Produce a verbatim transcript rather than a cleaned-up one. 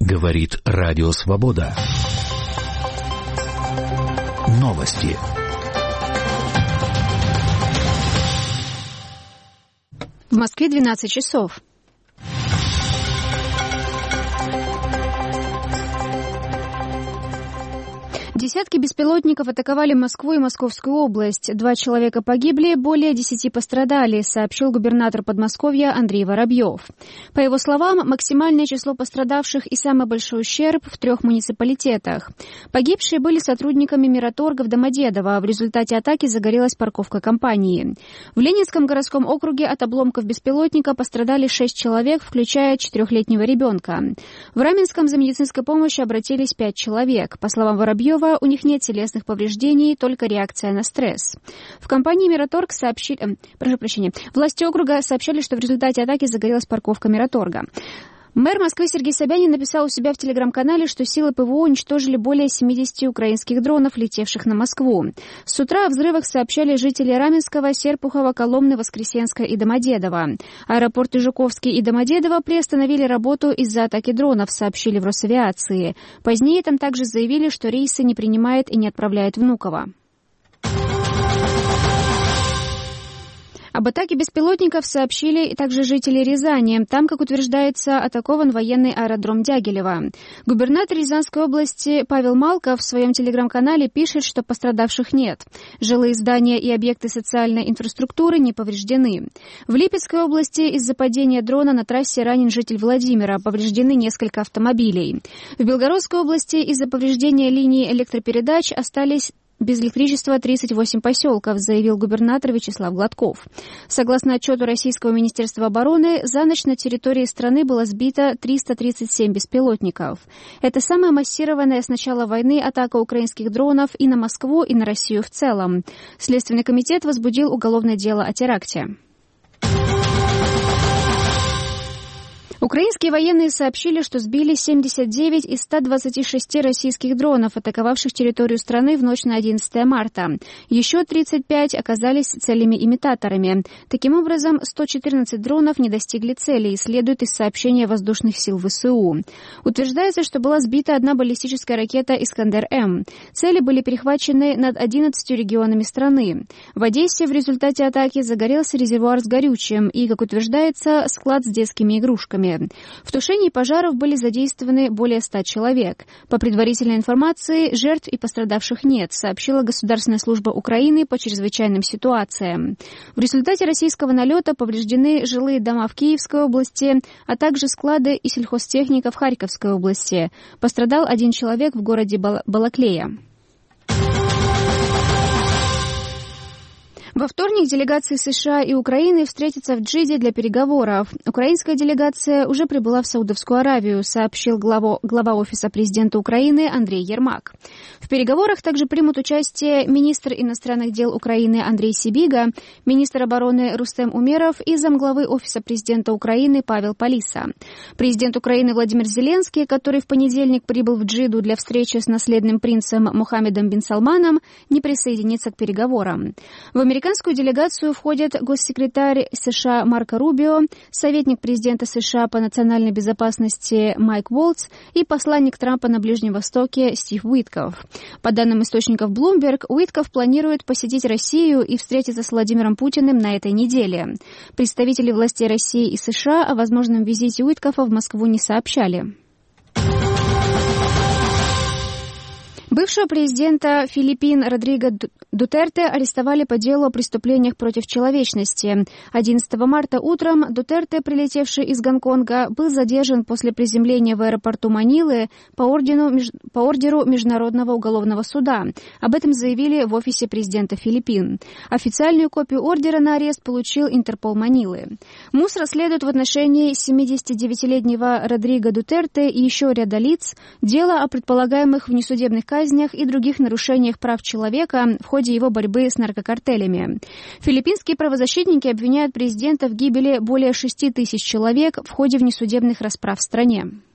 Говорит Радио Свобода. Новости. В Москве двенадцать часов. Десятки беспилотников атаковали Москву и Московскую область. Два человека погибли, более десяти пострадали, сообщил губернатор Подмосковья Андрей Воробьев. По его словам, максимальное число пострадавших и самый большой ущерб в трех муниципалитетах. Погибшие были сотрудниками Мираторга в Домодедово. В результате атаки загорелась парковка компании. В Ленинском городском округе от обломков беспилотника пострадали шесть человек, включая четырехлетнего ребенка. В Раменском за медицинской помощью обратились пять человек. По словам Воробьева, у них нет телесных повреждений, только реакция на стресс. В компании «Мираторг» сообщили... Э, прошу прощения. Власти округа сообщали, что в результате атаки загорелась парковка «Мираторга». Мэр Москвы Сергей Собянин написал у себя в телеграм-канале, что силы ПВО уничтожили более семидесяти украинских дронов, летевших на Москву. С утра о взрывах сообщали жители Раменского, Серпухова, Коломны, Воскресенска и Домодедово. Аэропорты Жуковский и Домодедово приостановили работу из-за атаки дронов, сообщили в Росавиации. Позднее там также заявили, что рейсы не принимает и не отправляет Внуково. Об атаке беспилотников сообщили также жители Рязани. Там, как утверждается, атакован военный аэродром Дягилево. Губернатор Рязанской области Павел Малков в своем телеграм-канале пишет, что пострадавших нет. Жилые здания и объекты социальной инфраструктуры не повреждены. В Липецкой области из-за падения дрона на трассе ранен житель Владимира. Повреждены несколько автомобилей. В Белгородской области из-за повреждения линии электропередач остались без электричества тридцать восемь поселков, заявил губернатор Вячеслав Гладков. Согласно отчету Российского министерства обороны, за ночь на территории страны было сбито триста тридцать семь беспилотников. Это самая массированная с начала войны атака украинских дронов и на Москву, и на Россию в целом. Следственный комитет возбудил уголовное дело о теракте. Украинские военные сообщили, что сбили семьдесят девять из ста двадцати шести российских дронов, атаковавших территорию страны в ночь на одиннадцатое марта. Еще тридцать пять оказались целями-имитаторами. Таким образом, сто четырнадцать дронов не достигли цели, следует из сообщения воздушных сил ВСУ. Утверждается, что была сбита одна баллистическая ракета «Искандер-М». Цели были перехвачены над одиннадцатью регионами страны. В Одессе в результате атаки загорелся резервуар с горючим и, как утверждается, склад с детскими игрушками. В тушении пожаров были задействованы более ста человек. По предварительной информации, жертв и пострадавших нет, сообщила Государственная служба Украины по чрезвычайным ситуациям. В результате российского налета повреждены жилые дома в Киевской области, а также склады и сельхозтехника в Харьковской области. Пострадал один человек в городе Балаклея. Во вторник делегации США и Украины встретятся в Джидде для переговоров. Украинская делегация уже прибыла в Саудовскую Аравию, сообщил глава, глава Офиса президента Украины Андрей Ермак. В переговорах также примут участие министр иностранных дел Украины Андрей Сибига, министр обороны Рустем Умеров и замглавы Офиса президента Украины Павел Полиса. Президент Украины Владимир Зеленский, который в понедельник прибыл в Джидду для встречи с наследным принцем Мухаммедом бин Салманом, не присоединится к переговорам. В американскую делегацию входят госсекретарь США Марко Рубио, советник президента США по национальной безопасности Майк Волтс и посланник Трампа на Ближнем Востоке Стив Уитков. По данным источников Bloomberg, Уитков планирует посетить Россию и встретиться с Владимиром Путиным на этой неделе. Представители властей России и США о возможном визите Уиткова в Москву не сообщали. Бывшего президента Филиппин Родриго Дутерте арестовали по делу о преступлениях против человечности. одиннадцатого марта утром Дутерте, прилетевший из Гонконга, был задержан после приземления в аэропорту Манилы по, ордену, по ордеру Международного уголовного суда. Об этом заявили в офисе президента Филиппин. Официальную копию ордера на арест получил Интерпол Манилы. МУС расследует в отношении семидесятидевятилетнего Родриго Дутерте и еще ряда лиц дело о предполагаемых внесудебных казнях и других нарушениях прав человека в ходе его борьбы с наркокартелями. Филиппинские правозащитники обвиняют президента в гибели более шести тысяч человек в ходе внесудебных расправ в стране.